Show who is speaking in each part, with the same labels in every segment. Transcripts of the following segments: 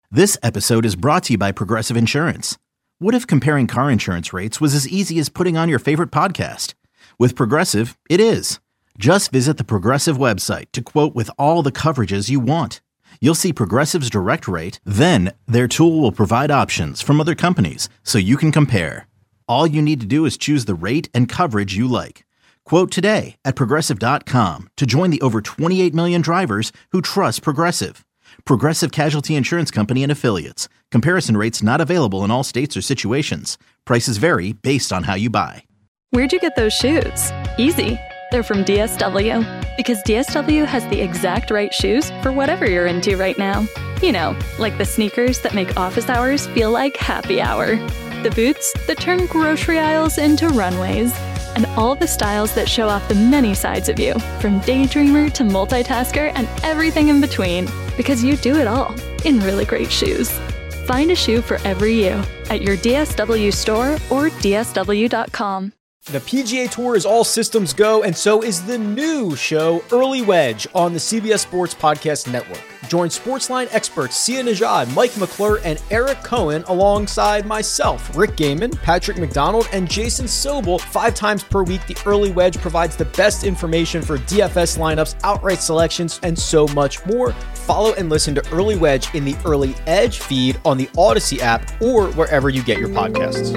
Speaker 1: This episode is brought to you by Progressive Insurance. What if comparing car insurance rates was as easy as putting on your favorite podcast? With Progressive, it is. Just visit the Progressive website to quote with all the coverages you want. You'll see Progressive's direct rate, then their tool will provide options from other companies so you can compare. All you need to do is choose the rate and coverage you like. Quote today at Progressive.com to join the over 28 million drivers who trust Progressive. Progressive Casualty Insurance Company and Affiliates. Comparison rates not available in all states or situations. Prices vary based on how you buy.
Speaker 2: Where'd you get those shoes? Easy. They're from DSW. Because DSW has the exact right shoes for whatever you're into right now. You know, like the sneakers that make office hours feel like happy hour. The boots that turn grocery aisles into runways. And all the styles that show off the many sides of you, from daydreamer to multitasker and everything in between, because you do it all in really great shoes. Find a shoe for every you at your DSW store or DSW.com.
Speaker 3: The PGA Tour is all systems go, and so is the new show, Early Wedge, on the CBS Sports Podcast Network. Join Sportsline experts Sia Nejad, Mike McClure, and Eric Cohen alongside myself, Rick Gaiman, Patrick McDonald, and Jason Sobel 5 times per week. The Early Wedge provides the best information for DFS lineups, outright selections, and so much more. Follow and listen to Early Wedge in the Early Edge feed on the Odyssey app or wherever you get your podcasts.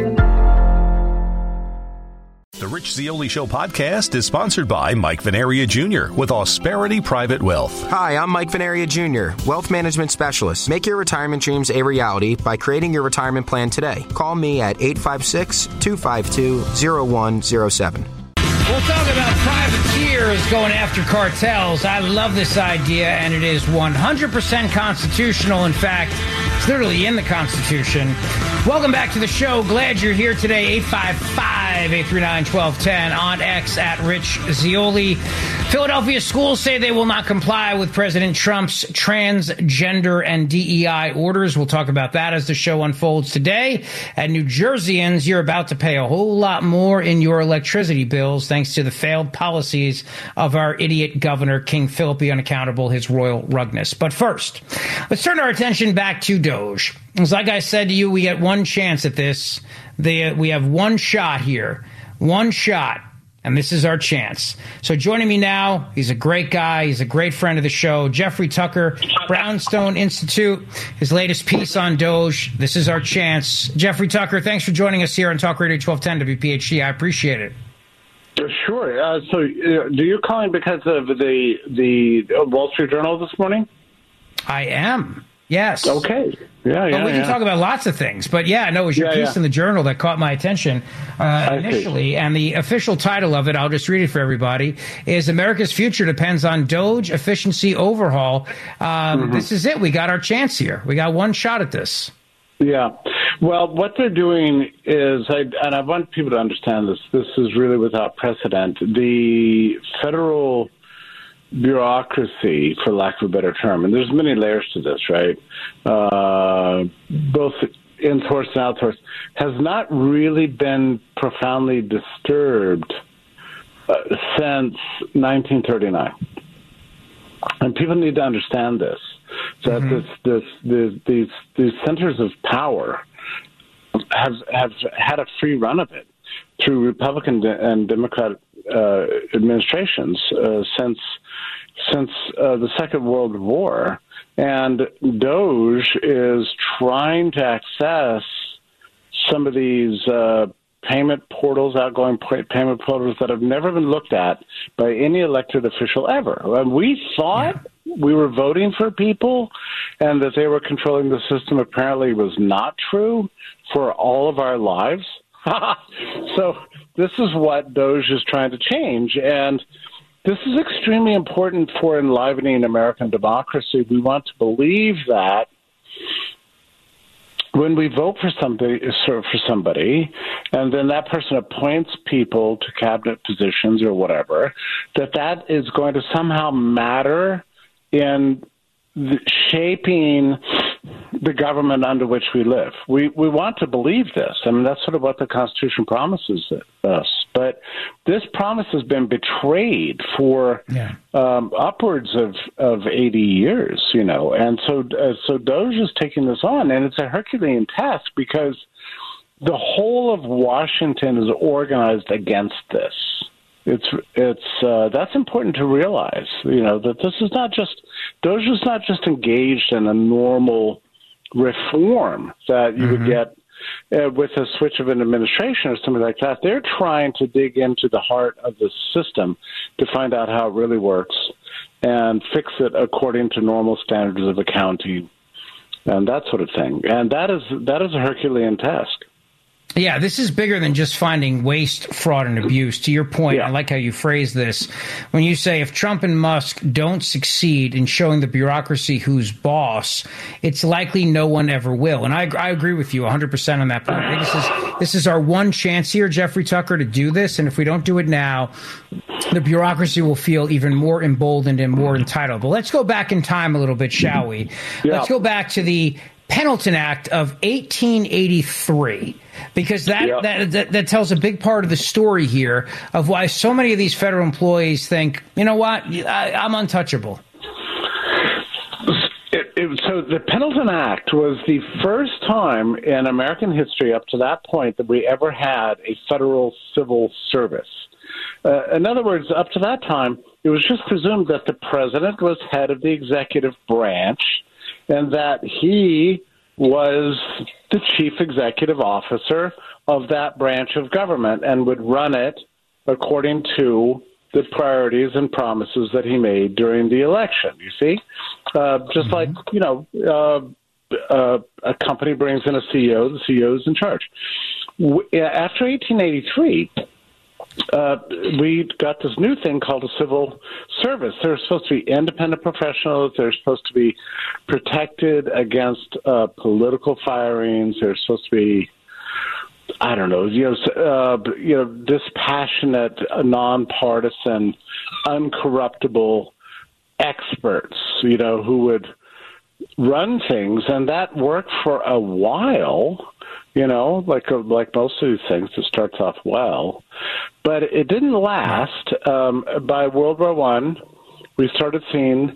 Speaker 4: The Rich Zeoli Show podcast is sponsored by Mike Venaria Jr. with Ausperity Private Wealth.
Speaker 5: Hi, I'm Mike Venaria Jr., Wealth Management Specialist. Make your retirement dreams a reality by creating your retirement plan today. Call me at 856-252-0107.
Speaker 6: We'll talk about privateers going after cartels. I love this idea, and it is 100% constitutional. In fact, it's literally in the Constitution. Welcome back to the show. Glad you're here today. 855-839-1210 on X at Rich Zeoli. Philadelphia schools say they will not comply with President Trump's transgender and DEI orders. We'll talk about that as the show unfolds today. And New Jerseyans, you're about to pay a whole lot more in your electricity bills thanks to the failed policies of our idiot governor, King Philip the Unaccountable, his royal rugness. But first, let's turn our attention back to Doge. As like I said to you, we get one chance at this. We have one shot here. One shot. And this is our chance. So joining me now, he's a great guy. He's a great friend of the show. Jeffrey Tucker, Brownstone Institute, his latest piece on Doge. This is our chance. Jeffrey Tucker, thanks for joining us here on Talk Radio 1210 WPHT. I appreciate it.
Speaker 7: Sure. So do you calling because of the Wall Street Journal this morning?
Speaker 6: I am. Yes.
Speaker 7: Okay. Yeah.
Speaker 6: But we can talk about lots of things. But yeah, no, it was your piece in the Journal that caught my attention initially. And the official title of it, I'll just read it for everybody, is America's Future Depends on Doge Efficiency Overhaul. This is it. We got our chance here. We got one shot at this.
Speaker 7: Yeah. Well, what they're doing is, and I want people to understand this, this is really without precedent. The federal bureaucracy, for lack of a better term, and there's many layers to this, right? Both in-sourced and outsourced, has not really been profoundly disturbed since 1939. And people need to understand this, that these centers of power have had a free run of it through Republican and Democratic administrations since the Second World War, and Doge is trying to access some of these payment portals, outgoing payment portals that have never been looked at by any elected official ever. And we thought we were voting for people and that they were controlling the system. Apparently was not true for all of our lives. So this is what Doge is trying to change. And this is extremely important for enlivening American democracy. We want to believe that when we vote for somebody, and then that person appoints people to cabinet positions or whatever, that is going to somehow matter in shaping the government under which we live. We want to believe this. I mean, that's sort of what the Constitution promises us. But this promise has been betrayed for upwards of 80 years, you know. And so Doge is taking this on, and it's a Herculean task because the whole of Washington is organized against this. That's important to realize, you know, that this is not just Doge is not just engaged in a normal reform that you would get with a switch of an administration or something like that. They're trying to dig into the heart of the system to find out how it really works and fix it according to normal standards of accounting and that sort of thing. And that is a Herculean task.
Speaker 6: Yeah, this is bigger than just finding waste, fraud, and abuse. To your point, I like how you phrase this. When you say if Trump and Musk don't succeed in showing the bureaucracy who's boss, it's likely no one ever will. And I agree with you 100% on that point. I think this is our one chance here, Jeffrey Tucker, to do this. And if we don't do it now, the bureaucracy will feel even more emboldened and more entitled. But let's go back in time a little bit, shall we? Yeah. Let's go back to the Pendleton Act of 1883, because that tells a big part of the story here of why so many of these federal employees think, you know what, I'm untouchable.
Speaker 7: So the Pendleton Act was the first time in American history up to that point that we ever had a federal civil service. In other words, up to that time, it was just presumed that the president was head of the executive branch and that he was the chief executive officer of that branch of government and would run it according to the priorities and promises that he made during the election, you see? Just like, you know, a company brings in a CEO, the CEO is in charge. After 1883, we got this new thing called a civil service. They're supposed to be independent professionals. They're supposed to be protected against political firings. They're supposed to be, I don't know, dispassionate, nonpartisan, uncorruptible experts, you know, who would run things, and that worked for a while. You know, like most of these things, it starts off well, but it didn't last. By World War I, we started seeing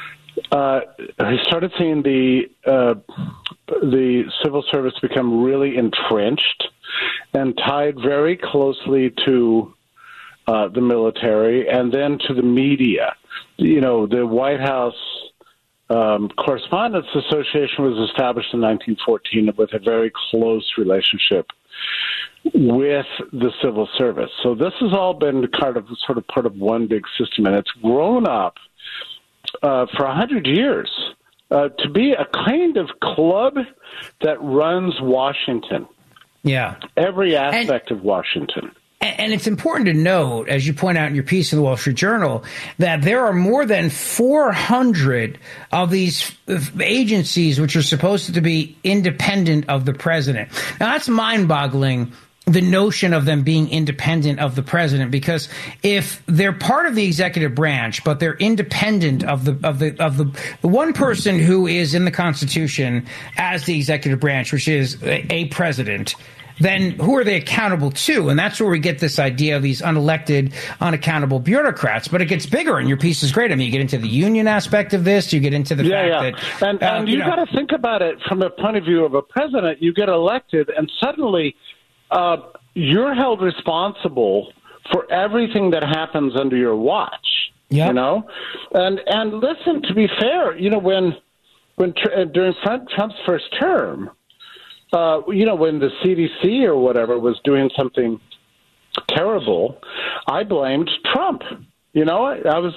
Speaker 7: the civil service become really entrenched and tied very closely to the military and then to the media. You know, the White House Correspondents Association was established in 1914 with a very close relationship with the civil service. So this has all been part of one big system, and it's grown up for 100 years to be a kind of club that runs Washington.
Speaker 6: Yeah.
Speaker 7: Every aspect of Washington.
Speaker 6: And it's important to note, as you point out in your piece in the Wall Street Journal, that there are more than 400 of these agencies which are supposed to be independent of the president. Now, that's mind-boggling, the notion of them being independent of the president, because if they're part of the executive branch, but they're independent of the one person who is in the Constitution as the executive branch, which is a president, then who are they accountable to? And that's where we get this idea of these unelected, unaccountable bureaucrats. But it gets bigger, and your piece is great. I mean, you get into the union aspect of this. You get into the fact that...
Speaker 7: And you got to think about it from the point of view of a president. You get elected, and suddenly you're held responsible for everything that happens under your watch. Yep. You know? And listen, to be fair, you know, when during Trump's first term, you know, when the CDC or whatever was doing something terrible, I blamed Trump. You know,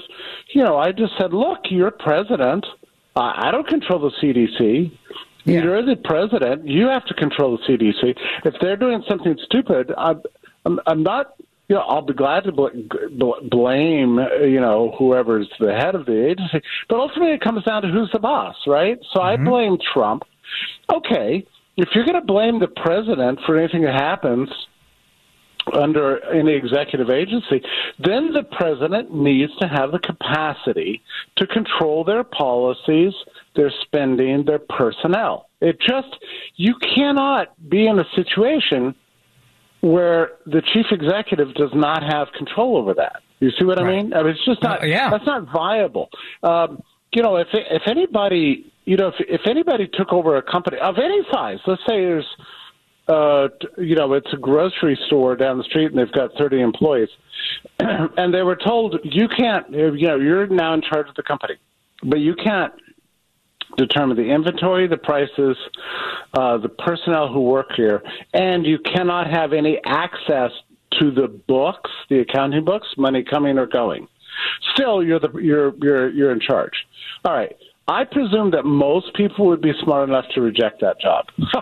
Speaker 7: I just said, look, you're president. I don't control the CDC. Yeah. You're the president. You have to control the CDC. If they're doing something stupid, I'm not, you know, I'll be glad to blame, you know, whoever's the head of the agency. But ultimately it comes down to who's the boss, right? So I blame Trump. Okay. If you're going to blame the president for anything that happens under any executive agency, then the president needs to have the capacity to control their policies, their spending, their personnel. You cannot be in a situation where the chief executive does not have control over that. You see what I mean? It's just not. That's not viable. If anybody, if anybody took over a company of any size, let's say there's, it's a grocery store down the street and they've got 30 employees, and they were told you can't. You're now in charge of the company, but you can't determine the inventory, the prices, the personnel who work here, and you cannot have any access to the books, the accounting books, money coming or going. Still, you're in charge. All right. I presume that most people would be smart enough to reject that job.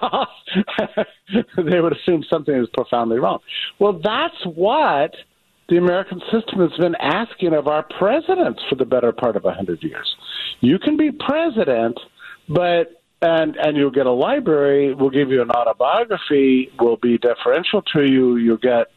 Speaker 7: They would assume something is profoundly wrong. Well, that's what the American system has been asking of our presidents for the better part of 100 years. You can be president, but and you'll get a library. We'll give you an autobiography. We'll be deferential to you. You'll get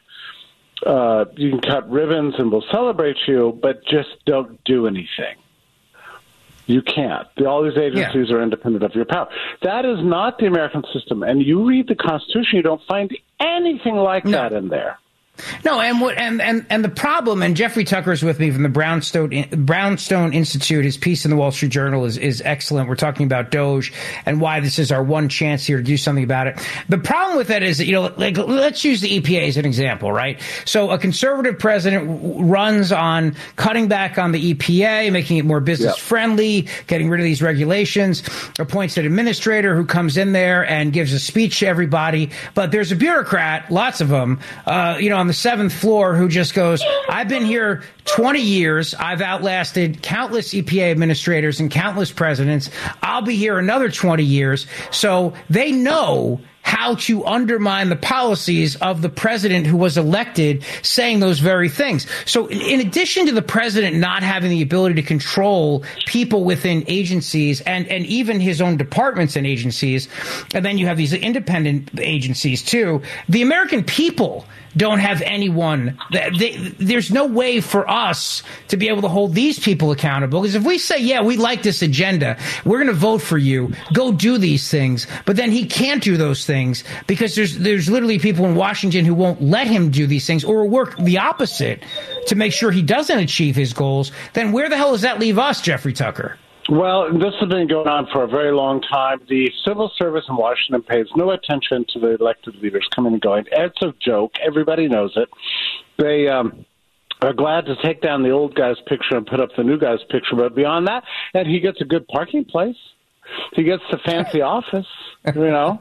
Speaker 7: you can cut ribbons and we'll celebrate you, but just don't do anything. You can't. All these agencies are independent of your power. That is not the American system. And you read the Constitution, you don't find anything like that in there.
Speaker 6: No, and the problem, and Jeffrey Tucker's with me from the Brownstone Institute. His piece in the Wall Street Journal is excellent. We're talking about DOGE and why this is our one chance here to do something about it. The problem with that is that, let's use the EPA as an example, right? So a conservative president runs on cutting back on the EPA, making it more business friendly, getting rid of these regulations, appoints an administrator who comes in there and gives a speech to everybody. But there's a bureaucrat, lots of them, on the 7th floor who just goes, I've been here 20 years. I've outlasted countless EPA administrators and countless presidents. I'll be here another 20 years. So they know how to undermine the policies of the president who was elected saying those very things. So in addition to the president not having the ability to control people within agencies and even his own departments and agencies, and then you have these independent agencies too, the American people don't have anyone. There's no way for us to be able to hold these people accountable. Because if we say, we like this agenda, we're going to vote for you, go do these things, but then he can't do those things because there's literally people in Washington who won't let him do these things or work the opposite to make sure he doesn't achieve his goals, then where the hell does that leave us, Jeffrey Tucker?
Speaker 7: Well, this has been going on for a very long time. The civil service in Washington pays no attention to the elected leaders coming and going. It's a joke. Everybody knows it. They are glad to take down the old guy's picture and put up the new guy's picture. But beyond that, and he gets a good parking place. He gets the fancy office, Everybody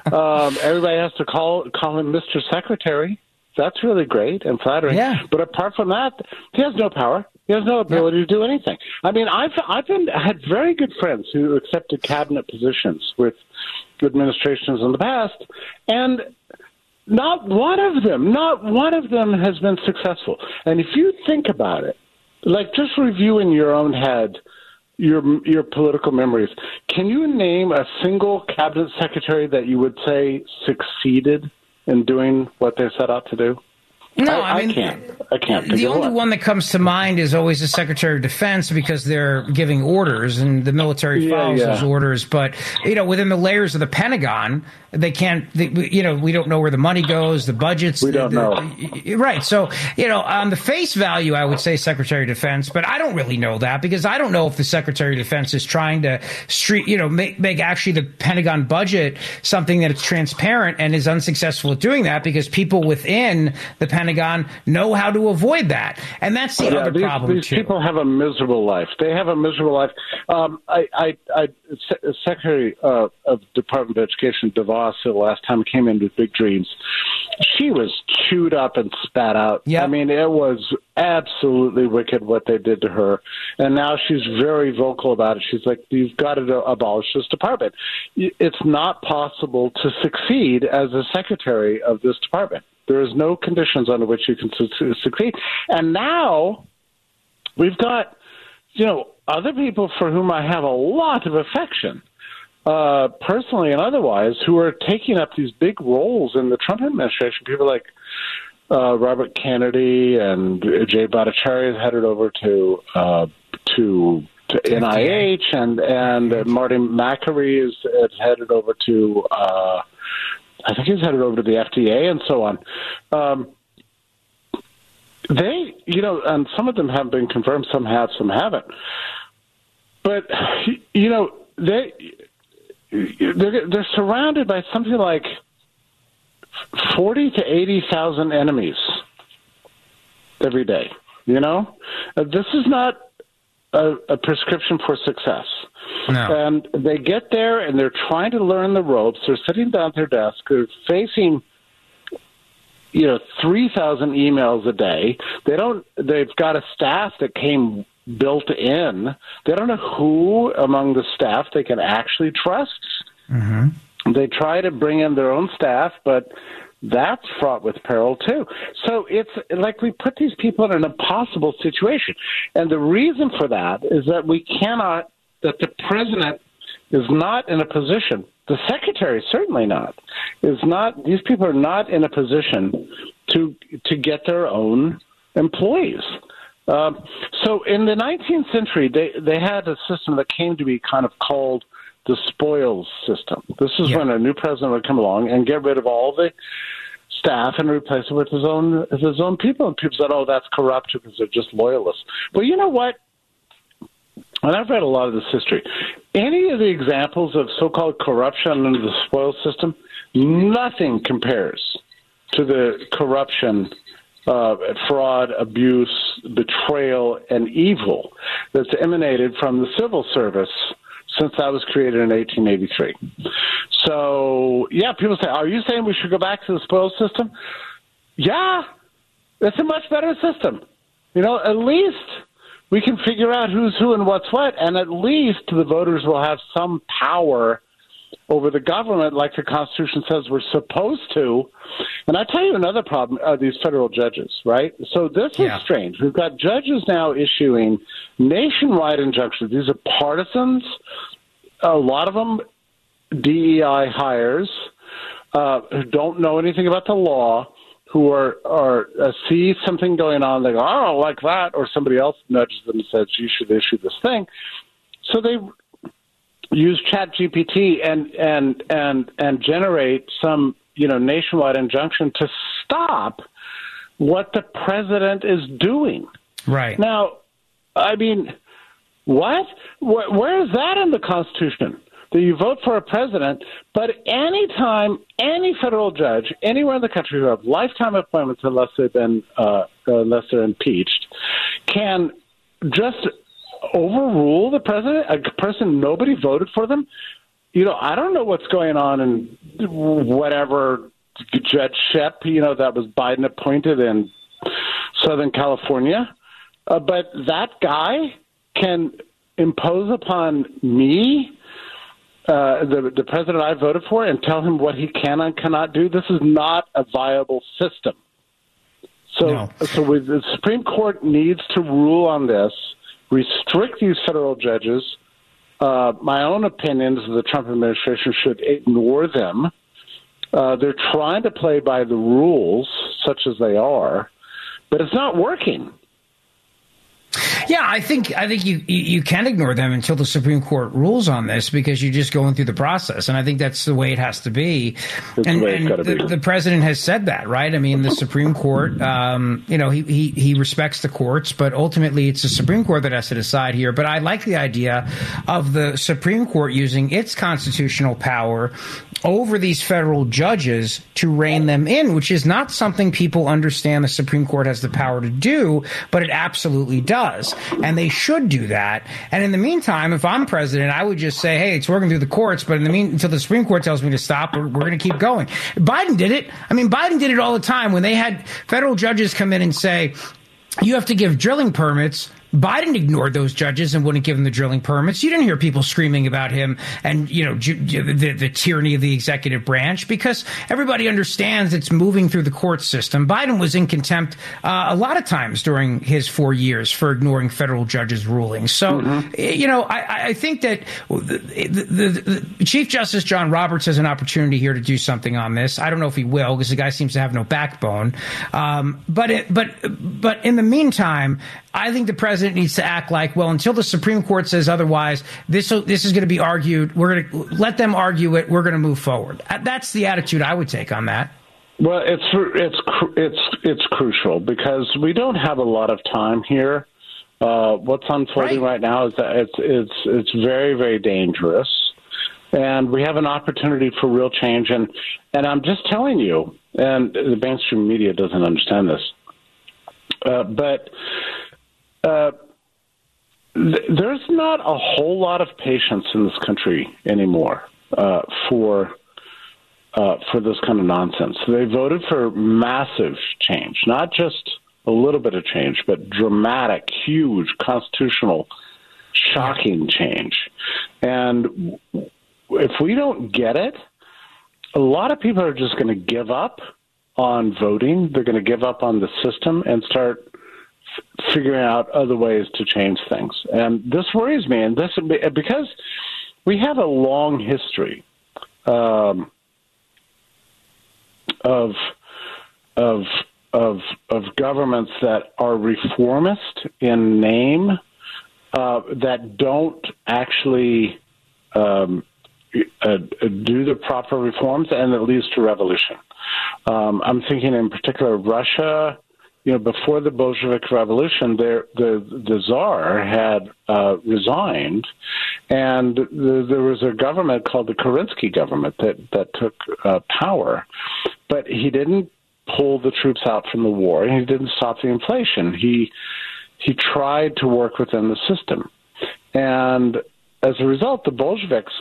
Speaker 7: has to call him Mr. Secretary. That's really great and flattering. Yeah. But apart from that, he has no power. He has no ability to do anything. I mean, I've had very good friends who accepted cabinet positions with administrations in the past, and not one of them has been successful. And if you think about it, like just review in your own head your political memories, can you name a single cabinet secretary that you would say succeeded in doing what they set out to do?
Speaker 6: No,
Speaker 7: I can't.
Speaker 6: The only one that comes to mind is always the Secretary of Defense because they're giving orders and the military follows those orders. But, within the layers of the Pentagon, they can't, we don't know where the money goes, the budgets.
Speaker 7: We don't know.
Speaker 6: Right. So, on the face value, I would say Secretary of Defense, but I don't really know that because I don't know if the Secretary of Defense is trying to make actually the Pentagon budget something that it's transparent and is unsuccessful at doing that because people within the Pentagon know how to avoid that. And that's the other problem,
Speaker 7: these people have a miserable life. They have a miserable life. Secretary of Department of Education, DeVos, the last time he came in with big dreams, she was chewed up and spat out. Yep. I mean, it was absolutely wicked what they did to her. And now she's very vocal about it. She's like, you've got to abolish this department. It's not possible to succeed as a secretary of this department. There is no conditions under which you can succeed. And now we've got, other people for whom I have a lot of affection, personally and otherwise, who are taking up these big roles in the Trump administration. People like Robert Kennedy and Jay Bhattacharya headed over to NIH, and Marty McCreary is headed over to I think he's headed over to the FDA and so on. They, and some of them have been confirmed, some have, some haven't. But, they're surrounded by something like 40 to 80,000 enemies every day. This is not a prescription for success.
Speaker 6: No.
Speaker 7: And they get there and they're trying to learn the ropes. They're sitting down at their desk. They're facing 3,000 emails a day. They've got a staff that came built in. They don't know who among the staff they can actually trust. Mm-hmm. They try to bring in their own staff, but that's fraught with peril too. So it's like we put these people in an impossible situation. And the reason for that is that that the president is not in a position, the secretary certainly not, these people are not in a position to get their own employees. So in the 19th century, they had a system that came to be kind of called the spoils system. This is when a new president would come along and get rid of all the staff and replace it with his own people. And people said, "Oh, that's corrupt because they're just loyalists." Well, you know what? And I've read a lot of this history. Any of the examples of so-called corruption under the spoils system, nothing compares to the corruption, fraud, abuse, betrayal, and evil that's emanated from the civil service since that was created in 1883. So, people say, are you saying we should go back to the spoils system? Yeah, it's a much better system. At least we can figure out who's who and what's what, and at least the voters will have some power over the government like the Constitution says we're supposed to. And I tell you another problem are these federal judges, right? So this is strange. We've got judges now issuing nationwide injunctions. These are partisans, a lot of them DEI hires who don't know anything about the law, who are see something going on, they go, "Oh, I don't like that," or somebody else nudges them and says, "You should issue this thing." So they use ChatGPT and generate some nationwide injunction to stop what the president is doing. Right now, I mean, what? Where is that in the Constitution? That you vote for a president, but anytime any federal judge anywhere in the country who have lifetime appointments unless they're impeached can just overrule the president, a person nobody voted for them. I don't know what's going on in whatever Judge Shep, that was Biden appointed in Southern California, but that guy can impose upon me, the president I voted for, and tell him what he can and cannot do. This is not a viable system. So the Supreme Court needs to rule on this, restrict these federal judges. My own opinion is the Trump administration should ignore them. They're trying to play by the rules, such as they are, but it's not working.
Speaker 6: Yeah, I think you can ignore them until the Supreme Court rules on this, because you're just going through the process, and I think that's the way it has to be. The president has said that, right? I mean, the Supreme Court, he respects the courts, but ultimately it's the Supreme Court that has to decide here. But I like the idea of the Supreme Court using its constitutional power over these federal judges to rein them in, which is not something people understand the Supreme Court has the power to do, but it absolutely does. And they should do that. And in the meantime, if I'm president, I would just say, hey, it's working through the courts, but until the Supreme Court tells me to stop, we're going to keep going. Biden did it. I mean, Biden did it all the time when they had federal judges come in and say, you have to give drilling permits Biden ignored those judges and wouldn't give them the drilling permits. You didn't hear people screaming about him and, the tyranny of the executive branch, because everybody understands it's moving through the court system. Biden was in contempt a lot of times during his 4 years for ignoring federal judges' rulings. So, I think that the Chief Justice John Roberts has an opportunity here to do something on this. I don't know if he will, because the guy seems to have no backbone. But in the meantime, I think the president needs to act like, well, until the Supreme Court says otherwise, this is going to be argued. We're going to let them argue it. We're going to move forward. That's the attitude I would take on that.
Speaker 7: Well, it's crucial because we don't have a lot of time here. What's unfolding right now is that it's very, very dangerous, and we have an opportunity for real change. And I'm just telling you, and the mainstream media doesn't understand this, but there's not a whole lot of patience in this country anymore for this kind of nonsense. They voted for massive change, not just a little bit of change, but dramatic, huge, constitutional, shocking change. And if we don't get it, a lot of people are just going to give up on voting. They're going to give up on the system and start figuring out other ways to change things. And this worries me, and this because we have a long history of governments that are reformist in name, that don't actually do the proper reforms, and that leads to revolution. I'm thinking in particular of Russia. Before the Bolshevik Revolution, the Tsar had resigned, and there was a government called the Kerensky government that took power. But he didn't pull the troops out from the war, and he didn't stop the inflation. He tried to work within the system. And as a result, the Bolsheviks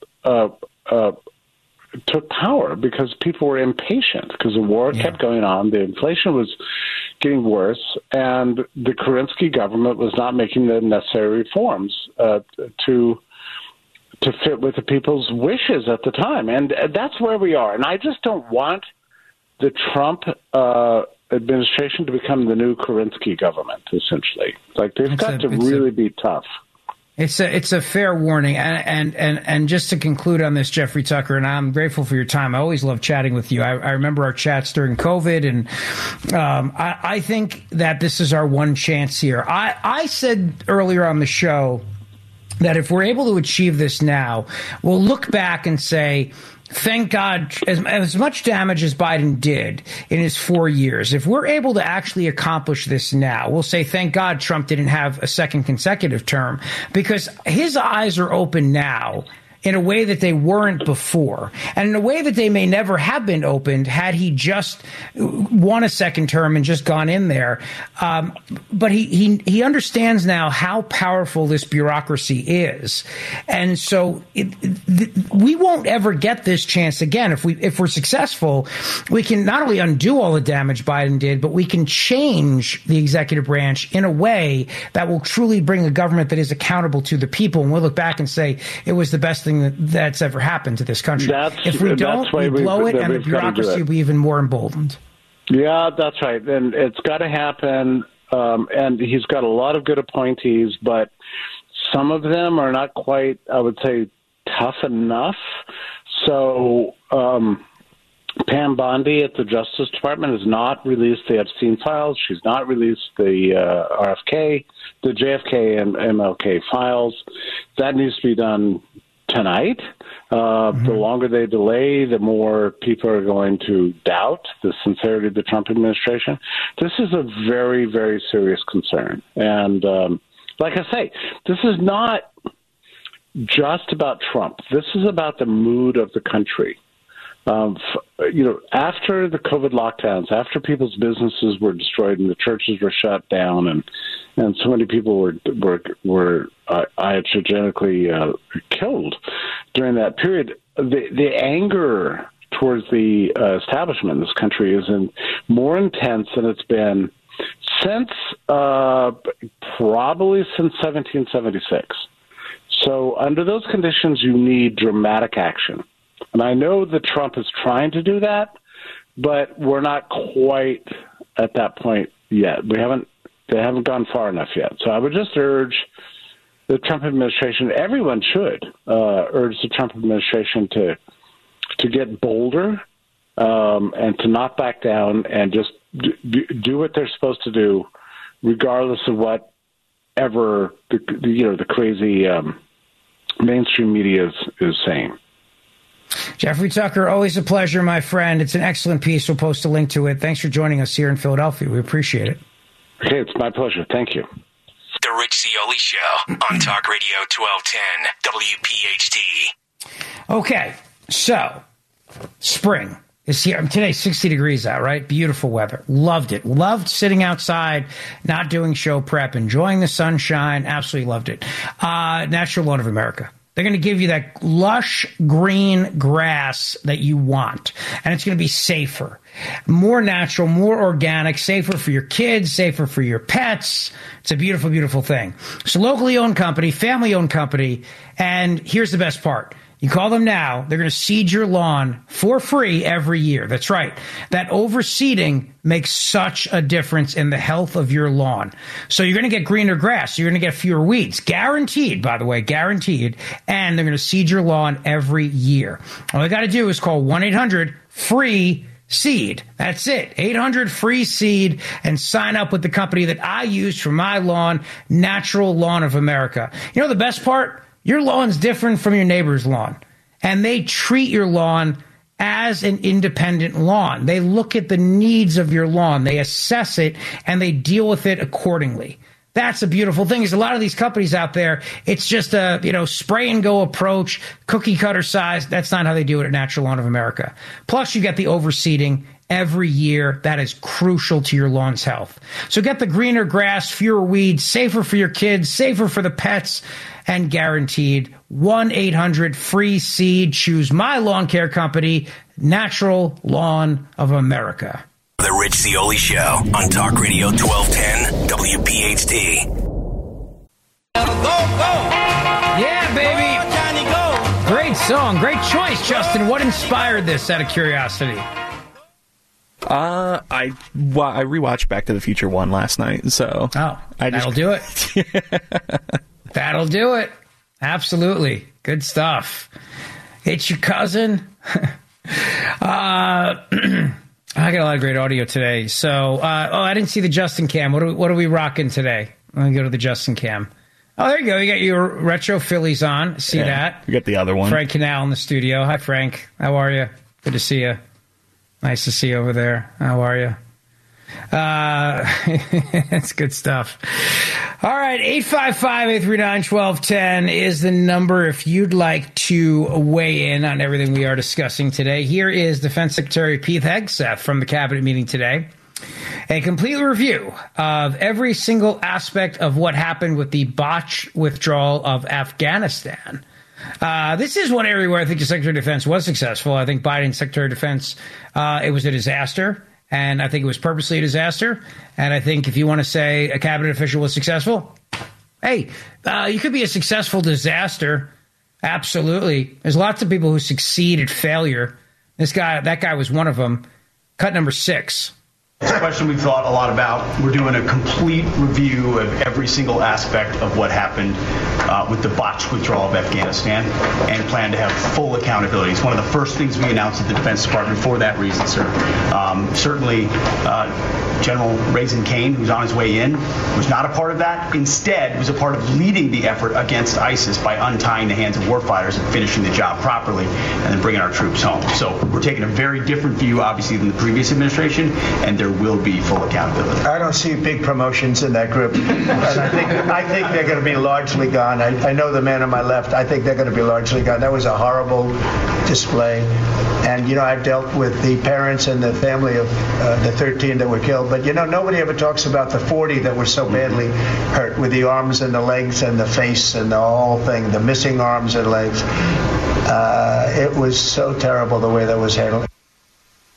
Speaker 7: took power because people were impatient because the war kept going on. The inflation was getting worse, and the Kerensky government was not making the necessary reforms to fit with the people's wishes at the time. And that's where we are. And I just don't want the Trump administration to become the new Kerensky government, essentially. Like, they've got to really be tough.
Speaker 6: It's a fair warning, and just to conclude on this, Jeffrey Tucker, and I'm grateful for your time. I always love chatting with you. I remember our chats during COVID, and I think that this is our one chance here. I said earlier on the show that if we're able to achieve this now, we'll look back and say, thank God, as much damage as Biden did in his 4 years, if we're able to actually accomplish this now, we'll say, thank God Trump didn't have a second consecutive term, because his eyes are open now in a way that they weren't before, and in a way that they may never have been opened had he just won a second term and just gone in there. But he understands now how powerful this bureaucracy is, and so we won't ever get this chance again. If we're successful, we can not only undo all the damage Biden did, but we can change the executive branch in a way that will truly bring a government that is accountable to the people, and we'll look back and say it was the best thing that's ever happened to this country. If we don't, we blow it, and the bureaucracy will be even more emboldened.
Speaker 7: Yeah, that's right. And it's got to happen. And he's got a lot of good appointees, but some of them are not quite, I would say, tough enough. So Pam Bondi at the Justice Department has not released the Epstein files. She's not released the RFK, the JFK and MLK files. That needs to be done tonight. The longer they delay, the more people are going to doubt the sincerity of the Trump administration. This is a very, very serious concern. And like I say, this is not just about Trump. This is about the mood of the country. After the COVID lockdowns, after people's businesses were destroyed and the churches were shut down, and so many people were iatrogenically killed during that period, the anger towards the establishment in this country is more intense than it's been Since probably since 1776. So under those conditions, you need dramatic action. And I know that Trump is trying to do that, but we're not quite at that point yet. They haven't gone far enough yet. So I would just urge the Trump administration, everyone should urge the Trump administration to get bolder and to not back down and just do what they're supposed to do, regardless of whatever the crazy mainstream media is saying.
Speaker 6: Jeffrey Tucker, always a pleasure, my friend. It's an excellent piece. We'll post a link to it. Thanks for joining us here in Philadelphia. We appreciate it.
Speaker 7: Okay, it's my pleasure. Thank you.
Speaker 5: The Rich Zeoli Show on Talk Radio 1210 WPHT.
Speaker 6: Okay, so spring is here. Today, 60 degrees out, right? Beautiful weather. Loved it. Loved sitting outside, not doing show prep, enjoying the sunshine. Absolutely loved it. Natural Lawn of America. They're going to give you that lush green grass that you want, and it's going to be safer, more natural, more organic, safer for your kids, safer for your pets. It's a beautiful, beautiful thing. So locally owned company, family owned company, and here's the best part. You call them now, they're going to seed your lawn for free every year. That's right. That overseeding makes such a difference in the health of your lawn. So you're going to get greener grass. You're going to get fewer weeds. Guaranteed, by the way, guaranteed. And they're going to seed your lawn every year. All you got to do is call 1-800-FREE-SEED. That's it. 800-FREE-SEED, and sign up with the company that I use for my lawn, Natural Lawn of America. You know the best part? Your lawn's different from your neighbor's lawn, and they treat your lawn as an independent lawn. They look at the needs of your lawn, they assess it, and they deal with it accordingly. That's a beautiful thing. There's a lot of these companies out there. It's just a, spray and go approach, cookie cutter size. That's not how they do it at Natural Lawn of America. Plus, you get the overseeding every year. That is crucial to your lawn's health. So get the greener grass, fewer weeds, safer for your kids, safer for the pets, and guaranteed. 1-800-FREE-SEED. Choose my lawn care company, Natural Lawn of America.
Speaker 5: The Rich Zeoli Show on Talk Radio 1210 WPHT.
Speaker 6: Go, go! Yeah, baby! Great song. Great choice, Justin. What inspired this, out of curiosity?
Speaker 8: I rewatched Back to the Future 1 last night, so...
Speaker 6: Oh, that'll do it. That'll do it. Absolutely. Good stuff. It's your cousin. I got a lot of great audio today. So, I didn't see the Justin Cam. What are we rocking today? Let me go to the Justin Cam. Oh, there you go. You got your retro Phillies on. See that?
Speaker 8: We got the other one.
Speaker 6: Frank Canal in the studio. Hi, Frank. How are you? Good to see you. Nice to see you over there. How are you? That's good stuff. All right, 855-839-1210 is the number if you'd like to weigh in on everything we are discussing today. Here is Defense Secretary Pete Hegseth from the cabinet meeting today. A complete review of every single aspect of what happened with the botched withdrawal of Afghanistan. This is one area where I think the Secretary of Defense was successful. I think Biden's Secretary of Defense, it was a disaster. And I think it was purposely a disaster. And I think if you want to say a cabinet official was successful, hey, you could be a successful disaster. Absolutely. There's lots of people who succeed at failure. That guy was one of them. Cut number 6.
Speaker 9: It's a question we've thought a lot about. We're doing a complete review of every single aspect of what happened with the botched withdrawal of Afghanistan and plan to have full accountability. It's one of the first things we announced at the Defense Department for that reason, sir. Certainly, General Raising Kane, who's on his way in, was not a part of that. Instead, was a part of leading the effort against ISIS by untying the hands of warfighters and finishing the job properly and then bringing our troops home. So we're taking a very different view, obviously, than the previous administration, and there will be full accountability.
Speaker 10: I don't see big promotions in that group. And I think they're going to be largely gone. I know the man on my left. I think they're going to be largely gone. That was a horrible display. And, I've dealt with the parents and the family of the 13 that were killed. But, nobody ever talks about the 40 that were so badly hurt with the arms and the legs and the face and the whole thing, the missing arms and legs. It was so terrible the way that was handled.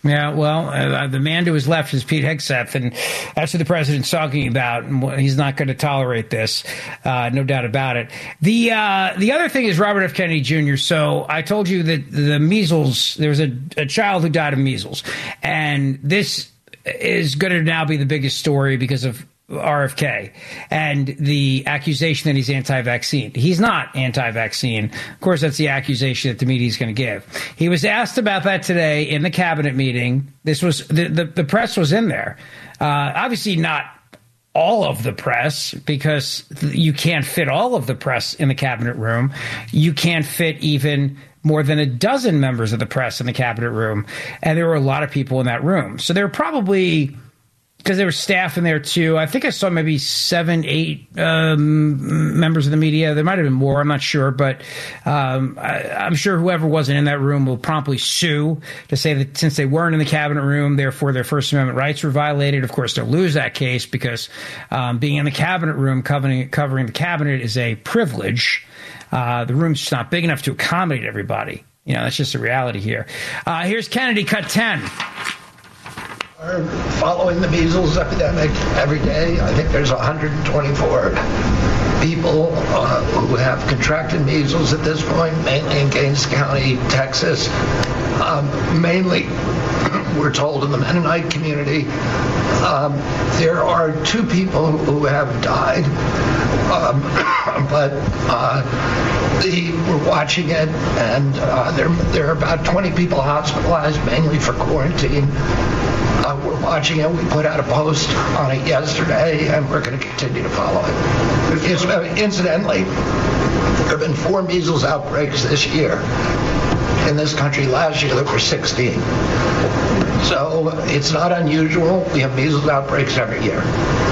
Speaker 6: Yeah, well, the man to his left is Pete Hegseth, and that's what the president's talking about. And he's not going to tolerate this, no doubt about it. The other thing is Robert F. Kennedy Jr. So I told you that the measles, there was a child who died of measles, and this is going to now be the biggest story because of RFK and the accusation that he's anti-vaccine. He's not anti-vaccine. Of course, that's the accusation that the media is going to give. He was asked about that today in the cabinet meeting. This was the press was in there. Obviously not all of the press, because you can't fit all of the press in the cabinet room. You can't fit even more than a dozen members of the press in the cabinet room. And there were a lot of people in that room. So there were probably, because there was staff in there too, I think I saw maybe 7, 8 members of the media. There might have been more, I'm not sure. But I'm sure whoever wasn't in that room will promptly sue to say that since they weren't in the cabinet room, therefore their First Amendment rights were violated. Of course, they'll lose that case because being in the cabinet room, covering the cabinet is a privilege. The room's just not big enough to accommodate everybody. You know, that's just the reality here. Here's Kennedy, cut 10.
Speaker 10: Are following the measles epidemic every day. I think there's 124 people who have contracted measles at this point, mainly in Gaines County, Texas. Mainly, we're told, in the Mennonite community. There are 2 people who have died, but we're watching it, and there are about 20 people hospitalized, mainly for quarantine. We're watching it. We put out a post on it yesterday, and we're going to continue to follow it. Incidentally, there have been 4 measles outbreaks this year. In this country last year, there were 16. So it's not unusual. We have measles outbreaks every year.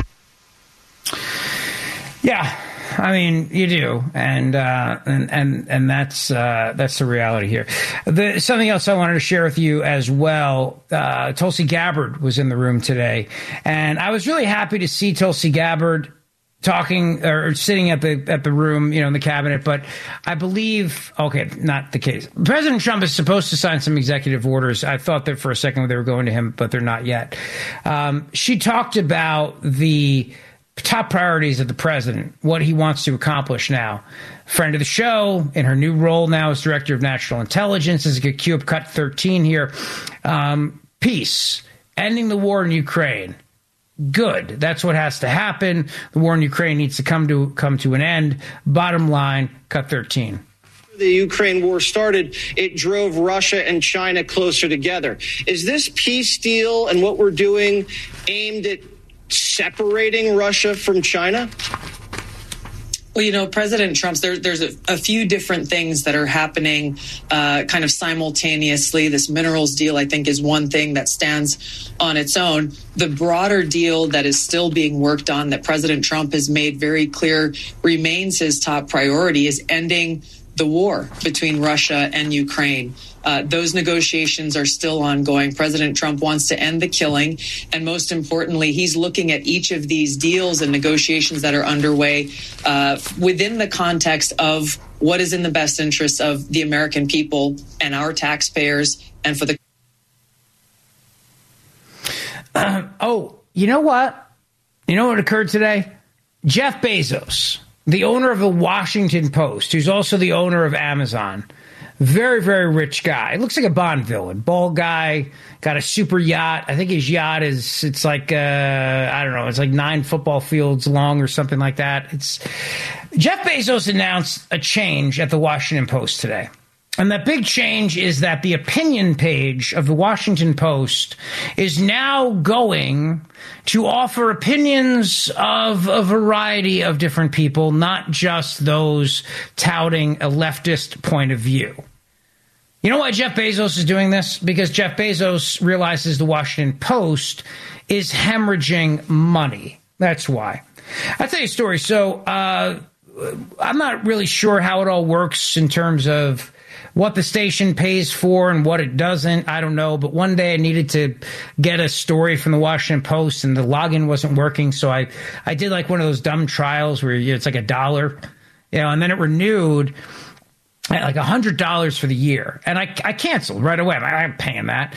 Speaker 6: Yeah. I mean, you do, and that's the reality here. Something else I wanted to share with you as well. Tulsi Gabbard was in the room today, and I was really happy to see Tulsi Gabbard talking or sitting at the room, in the cabinet. But I believe, not the case. President Trump is supposed to sign some executive orders. I thought that for a second they were going to him, but they're not yet. She talked about the top priorities of the president, what he wants to accomplish now. Friend of the show, in her new role now as Director of National Intelligence, as a cue up cut 13 here. Peace, ending the war in Ukraine. Good. That's what has to happen. The war in Ukraine needs to come to an end. Bottom line, cut 13.
Speaker 11: The Ukraine war started, it drove Russia and China closer together. Is this peace deal and what we're doing aimed at separating Russia from China?
Speaker 12: Well, President Trump's, there's a few different things that are happening kind of simultaneously. This minerals deal, I think, is one thing that stands on its own. The broader deal that is still being worked on, that President Trump has made very clear remains his top priority, is ending the war between Russia and Ukraine. Those negotiations are still ongoing. President Trump wants to end the killing. And most importantly, he's looking at each of these deals and negotiations that are underway within the context of what is in the best interests of the American people and our taxpayers and for the.
Speaker 6: You know what? You know what occurred today? Jeff Bezos, the owner of the Washington Post, who's also the owner of Amazon. Very, very rich guy. Looks like a Bond villain. Bald guy, got a super yacht. I think his yacht it's like, I don't know, it's like 9 football fields long or something like that. Jeff Bezos announced a change at the Washington Post today. And that big change is that the opinion page of the Washington Post is now going to offer opinions of a variety of different people, not just those touting a leftist point of view. You know why Jeff Bezos is doing this? Because Jeff Bezos realizes the Washington Post is hemorrhaging money. That's why. I'll tell you a story. So I'm not really sure how it all works in terms of what the station pays for and what it doesn't. I don't know. But one day I needed to get a story from the Washington Post and the login wasn't working. So I did like one of those dumb trials where it's like $1, and then it renewed at like $100 for the year. And I canceled right away. I'm paying that.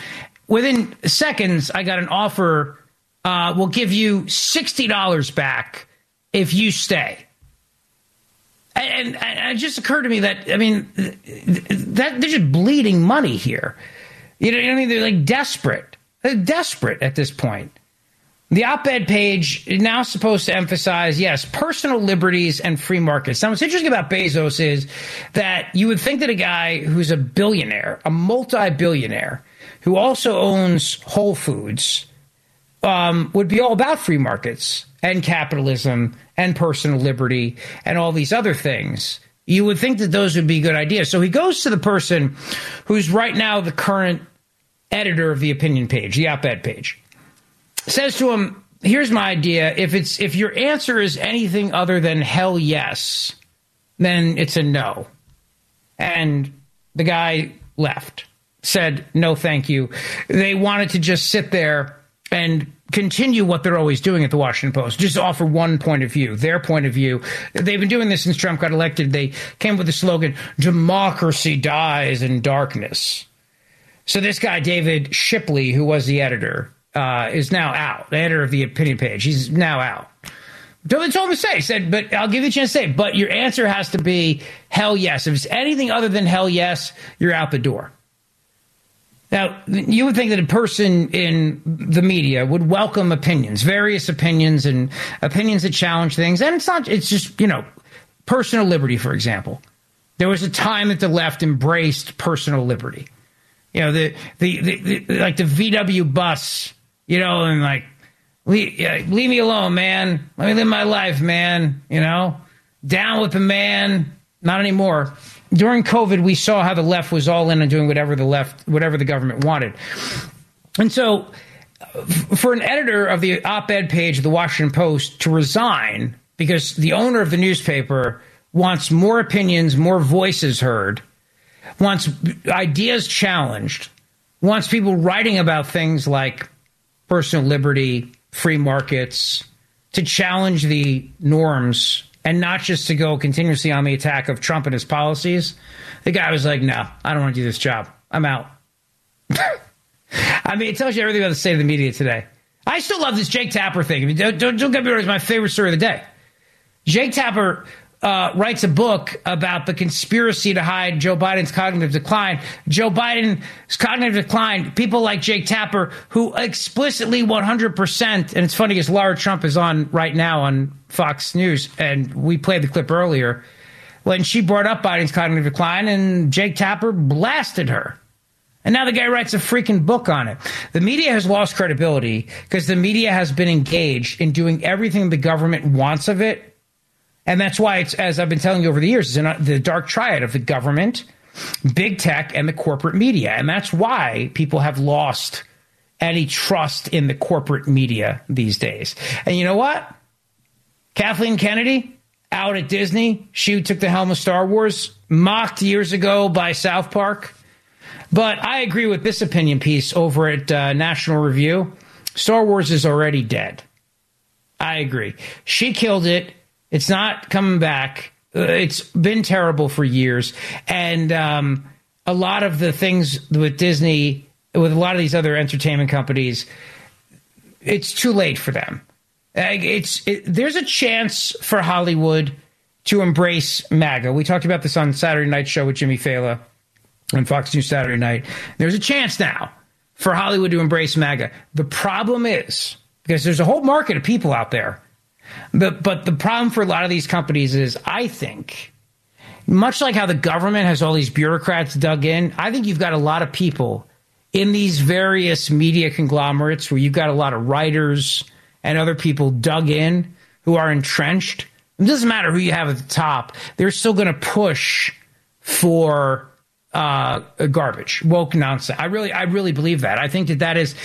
Speaker 6: within seconds, I got an offer. We'll give you $60 back if you stay. And it just occurred to me that, I mean, that they're just bleeding money here. You know what I mean? They're like desperate. They're desperate at this point. The op-ed page is now supposed to emphasize, yes, personal liberties and free markets. Now, what's interesting about Bezos is that you would think that a guy who's a billionaire, a multi-billionaire, who also owns Whole Foods, would be all about free markets and capitalism and personal liberty and all these other things. You would think that those would be good ideas. So he goes to the person who's right now the current editor of the opinion page, the op-ed page. Says to him, here's my idea. If your answer is anything other than hell yes, then it's a no. And the guy left, said, no, thank you. They wanted to just sit there and continue what they're always doing at the Washington Post, just offer one point of view, their point of view. They've been doing this since Trump got elected. They came with the slogan, democracy dies in darkness. So this guy, David Shipley, who was the editor, is now out, the editor of the opinion page. He's now out. They told him to say, he said, but I'll give you a chance to say, but your answer has to be hell yes. If it's anything other than hell yes, you're out the door. Now, you would think that a person in the media would welcome opinions, various opinions and opinions that challenge things. And it's just, personal liberty, for example. There was a time that the left embraced personal liberty. The VW bus, and like, leave me alone, man. Let me live my life, man. Down with the man. Not anymore. During COVID, we saw how the left was all in on doing whatever the government wanted. And so for an editor of the op-ed page of the Washington Post to resign because the owner of the newspaper wants more opinions, more voices heard, wants ideas challenged, wants people writing about things like personal liberty, free markets, to challenge the norms and not just to go continuously on the attack of Trump and his policies. The guy was like, no, I don't want to do this job. I'm out. I mean, it tells you everything about the state of the media today. I still love this Jake Tapper thing. I mean, don't get me wrong, it's my favorite story of the day. Jake Tapper writes a book about the conspiracy to hide Joe Biden's cognitive decline. Joe Biden's cognitive decline, people like Jake Tapper, who explicitly 100%, and it's funny because Laura Trump is on right now on Fox News, and we played the clip earlier, when she brought up Biden's cognitive decline, and Jake Tapper blasted her. And now the guy writes a freaking book on it. The media has lost credibility because the media has been engaged in doing everything the government wants of it. And that's why it's, as I've been telling you over the years, it's the dark triad of the government, big tech, and the corporate media. And that's why people have lost any trust in the corporate media these days. And you know what? Kathleen Kennedy, out at Disney, she took the helm of Star Wars, mocked years ago by South Park. But I agree with this opinion piece over at National Review. Star Wars is already dead. I agree. She killed it. It's not coming back. It's been terrible for years. And a lot of the things with Disney, with a lot of these other entertainment companies, it's too late for them. There's a chance for Hollywood to embrace MAGA. We talked about this on Saturday Night Show with Jimmy Fallon on Fox News Saturday night. There's a chance now for Hollywood to embrace MAGA. The problem is, because there's a whole market of people out there, but the problem for a lot of these companies is, I think, much like how the government has all these bureaucrats dug in, I think you've got a lot of people in these various media conglomerates where you've got a lot of writers and other people dug in who are entrenched. It doesn't matter who you have at the top. They're still going to push for garbage, woke nonsense. I really believe that. I think that is,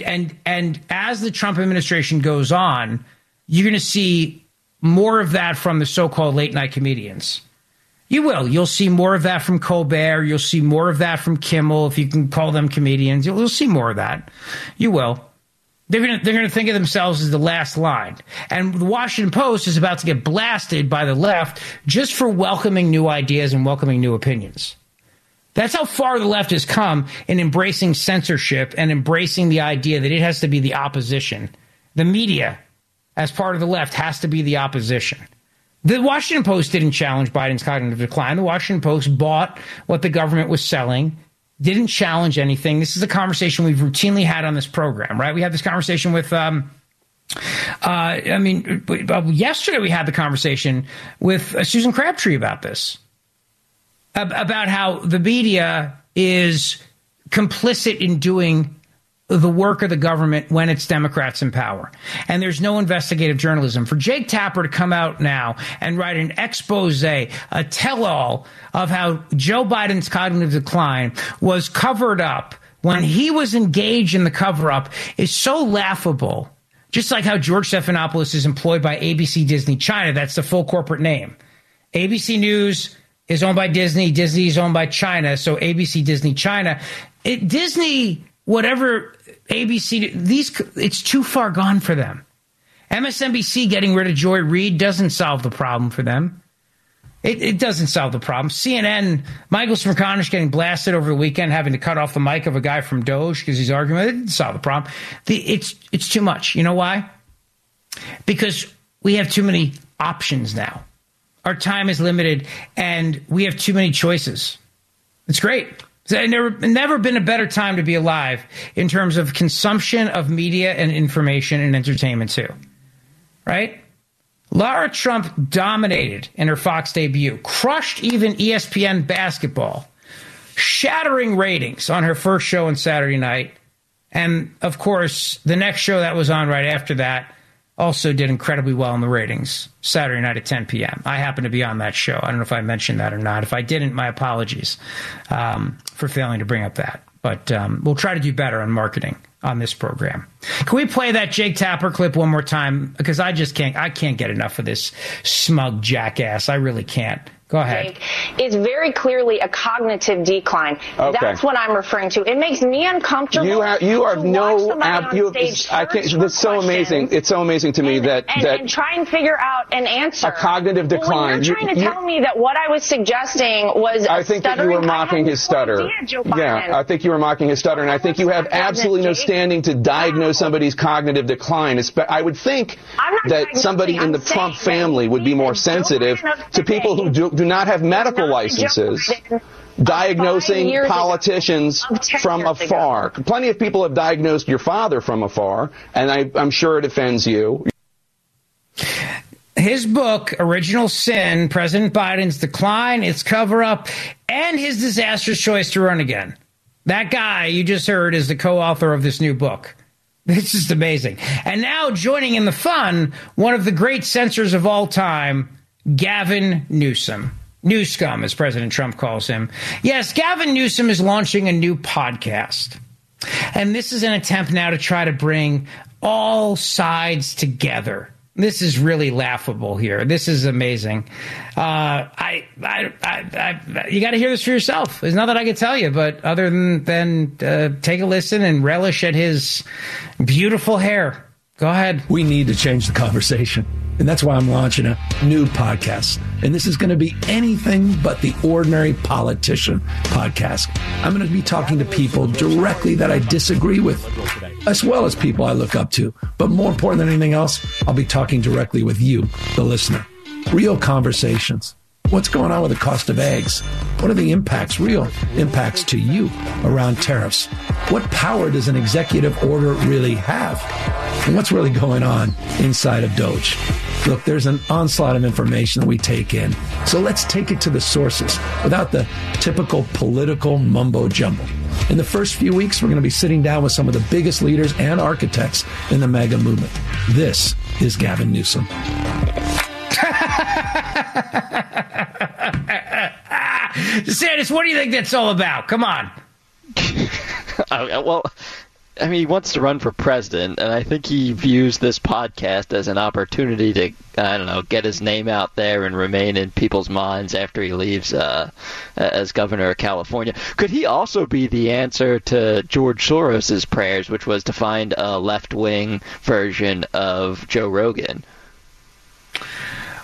Speaker 6: and as the Trump administration goes on, you're going to see more of that from the so-called late night comedians. You will. You'll see more of that from Colbert. You'll see more of that from Kimmel, if you can call them comedians. You'll see more of that. You will. They're going to think of themselves as the last line. And the Washington Post is about to get blasted by the left just for welcoming new ideas and welcoming new opinions. That's how far the left has come in embracing censorship and embracing the idea that it has to be the opposition. The media, as part of the left, has to be the opposition. The Washington Post didn't challenge Biden's cognitive decline. The Washington Post bought what the government was selling, didn't challenge anything. This is a conversation we've routinely had on this program, right? We had this conversation with, yesterday we had the conversation with Susan Crabtree about this, about how the media is complicit in doing the work of the government when it's Democrats in power. And there's no investigative journalism. For Jake Tapper to come out now and write an expose, a tell-all of how Joe Biden's cognitive decline was covered up when he was engaged in the cover-up is so laughable. Just like how George Stephanopoulos is employed by ABC Disney China. That's the full corporate name. ABC News is owned by Disney. Disney is owned by China. So ABC Disney China. Disney, whatever ABC, it's too far gone for them. MSNBC getting rid of Joy Reid doesn't solve the problem for them. It doesn't solve the problem. CNN, Michael Smerconish getting blasted over the weekend, having to cut off the mic of a guy from Doge because he's arguing. It didn't solve the problem. It's too much. You know why? Because we have too many options now. Our time is limited, and we have too many choices. It's great. Never been a better time to be alive in terms of consumption of media and information and entertainment too, right? Lara Trump dominated in her Fox debut, crushed even ESPN basketball, shattering ratings on her first show on Saturday night. And, of course, the next show that was on right after that also did incredibly well in the ratings, Saturday night at 10 p.m. I happened to be on that show. I don't know if I mentioned that or not. If I didn't, my apologies for failing to bring up that. But we'll try to do better on marketing on this program. Can we play that Jake Tapper clip one more time? Because I can't get enough of this smug jackass. I really can't. Go ahead.
Speaker 13: Is very clearly a cognitive decline. Okay. That's what I'm referring to. It makes me uncomfortable.
Speaker 14: You are no. I can't. It's so amazing. It's so amazing to me that
Speaker 13: try and figure out an answer.
Speaker 14: A cognitive decline.
Speaker 13: Well, you're trying to tell me that what I was suggesting was.
Speaker 14: I think that you were mocking his stutter. Yeah, I think you were mocking his stutter, and I think you have absolutely no standing to diagnose somebody's cognitive decline. I would think that somebody in the Trump family would be more sensitive to people who do not have medical licenses diagnosing politicians from afar. Plenty of people have diagnosed your father from afar, and I'm sure it offends you.
Speaker 6: His book, Original Sin, President Biden's Decline, Its Cover-Up, and his disastrous choice to run again. That guy you just heard is the co-author of this new book. It's just amazing. And now joining in the fun, one of the great censors of all time, Gavin Newsom. Newscum, as President Trump calls him. Yes, Gavin Newsom is launching a new podcast. And this is an attempt now to try to bring all sides together. This is really laughable here. This is amazing. You got to hear this for yourself. There's nothing I can tell you, but other than take a listen and relish at his beautiful hair. Go ahead.
Speaker 15: We need to change the conversation. And that's why I'm launching a new podcast. And this is going to be anything but the ordinary politician podcast. I'm going to be talking to people directly that I disagree with, as well as people I look up to. But more important than anything else, I'll be talking directly with you, the listener. Real conversations. What's going on with the cost of eggs? What are the impacts, real impacts to you around tariffs? What power does an executive order really have? And what's really going on inside of Doge? Look, there's an onslaught of information that we take in. So let's take it to the sources without the typical political mumbo jumbo. In the first few weeks, we're going to be sitting down with some of the biggest leaders and architects in the MAGA movement. This is Gavin Newsom.
Speaker 6: DeSantis, what do you think that's all about? Come on.
Speaker 16: Well, I mean, he wants to run for president, and I think he views this podcast as an opportunity to, I don't know, get his name out there and remain in people's minds after he leaves as governor of California. Could he also be the answer to George Soros's prayers, which was to find a left-wing version of Joe Rogan?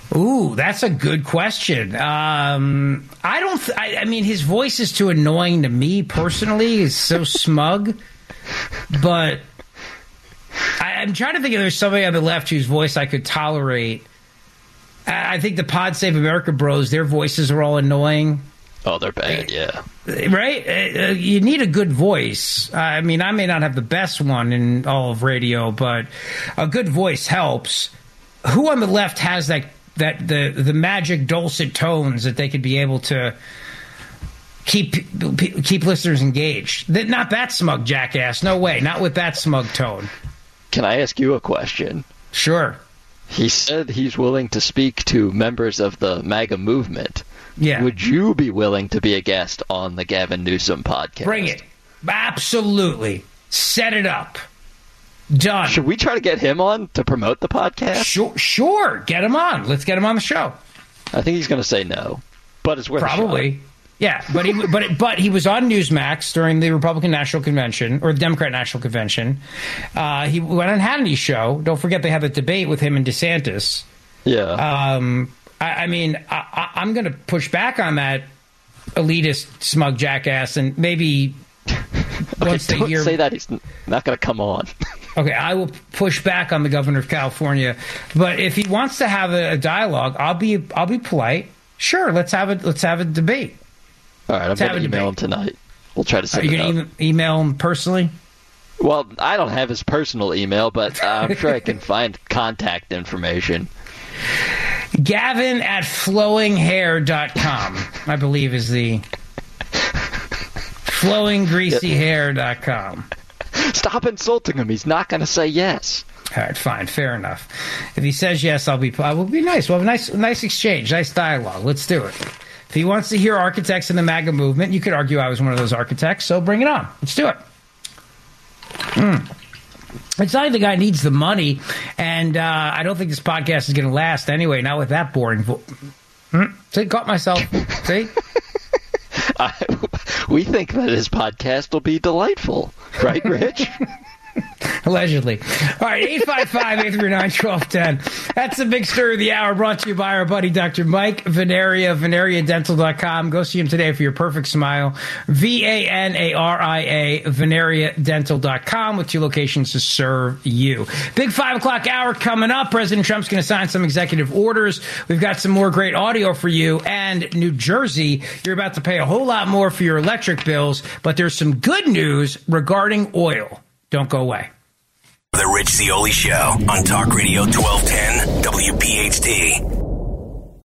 Speaker 6: Ooh, that's a good question. I mean, his voice is too annoying to me personally. He's so smug. But I'm trying to think if there's somebody on the left whose voice I could tolerate. I think the Pod Save America bros, their voices are all annoying.
Speaker 16: Oh, they're bad, yeah.
Speaker 6: Right? You need a good voice. I mean, I may not have the best one in all of radio, but a good voice helps. Who on the left has the magic dulcet tones that they could be able to keep listeners engaged? Not that smug jackass. No way. Not with that smug tone.
Speaker 16: Can I ask you a question?
Speaker 6: Sure.
Speaker 16: He said he's willing to speak to members of the MAGA movement.
Speaker 6: Yeah.
Speaker 16: Would you be willing to be a guest on the Gavin Newsom podcast?
Speaker 6: Bring it. Absolutely. Set it up. Done.
Speaker 16: Should we try to get him on to promote the podcast?
Speaker 6: Sure. Get him on. Let's get him on the show.
Speaker 16: I think he's going to say no, but it's worth
Speaker 6: probably.
Speaker 16: A shot.
Speaker 6: Yeah, but he was on Newsmax during the Republican National Convention or the Democrat National Convention. He went on Hannity's show. Don't forget they have a debate with him and DeSantis.
Speaker 16: Yeah.
Speaker 6: I mean, I'm going to push back on that elitist, smug jackass, and maybe once
Speaker 16: don't
Speaker 6: they hear
Speaker 16: say that he's not going to come on.
Speaker 6: Okay, I will push back on the governor of California, but if he wants to have a dialogue, I'll be polite. Sure, let's have a debate.
Speaker 16: All right, I'm going to email him tonight. We'll try to set it up. Are you going
Speaker 6: to email him personally?
Speaker 16: Well, I don't have his personal email, but I'm sure I can find contact information.
Speaker 6: Gavin at flowinghair.com, I believe is the flowinggreasyhair.com.
Speaker 16: Stop insulting him. He's not going to say yes.
Speaker 6: All right, fine. Fair enough. If he says yes, I will be nice. We'll have a nice exchange, nice dialogue. Let's do it. If he wants to hear architects in the MAGA movement, you could argue I was one of those architects, so bring it on. Let's do it. It's not like the guy needs the money, and I don't think this podcast is going to last anyway, not with that boring See, caught myself. See?
Speaker 16: We think that his podcast will be delightful. Right, Rich?
Speaker 6: Allegedly. All right, 855-839-1210. That's the big story of the hour, brought to you by our buddy Dr. Mike Veneria, VeneriaDental.com. Go see him today for your perfect smile. VANARIA, VeneriaDental.com, with 2 locations to serve you. Big 5 o'clock hour coming up. President Trump's going to sign some executive orders. We've got some more great audio for you. And New Jersey, you're about to pay a whole lot more for your electric bills, but there's some good news regarding oil. Don't go away.
Speaker 17: The Rich Zeoli Show on Talk Radio 1210 WPHT.